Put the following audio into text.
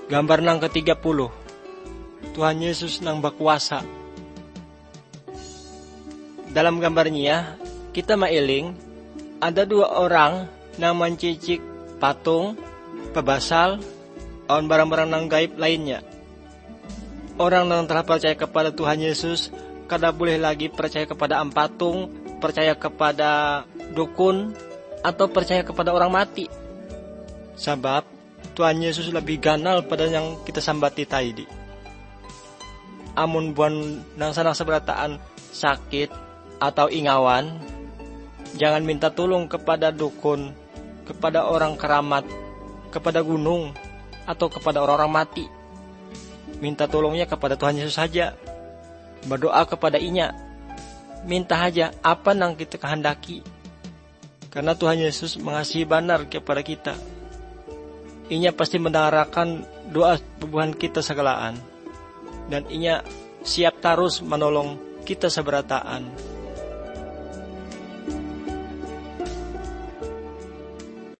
Gambar nang ke-30. Tuhan Yesus nang berkuasa. Dalam gambarnya kita mailing ada 2 orang nang mencicik patung, pebasal, on barang-barang nang gaib lainnya. Orang yang telah percaya kepada Tuhan Yesus kada boleh lagi percaya kepada patung, percaya kepada dukun, atau percaya kepada orang mati. Sebab Tuhan Yesus lebih ganal pada yang kita sambati tadi. Amun buan nang sanang seberataan sakit atau ingawan, jangan minta tolong kepada dukun, kepada orang keramat, kepada gunung, atau kepada orang-orang mati. Minta tolongnya kepada Tuhan Yesus saja. Berdoa kepada Inya. Minta aja apa yang kita kehendaki. Karena Tuhan Yesus mengasihi benar kepada kita. Inya pasti mendengarkan doa bubuhan kita segalaan. Dan Inya siap terus menolong kita seberataan.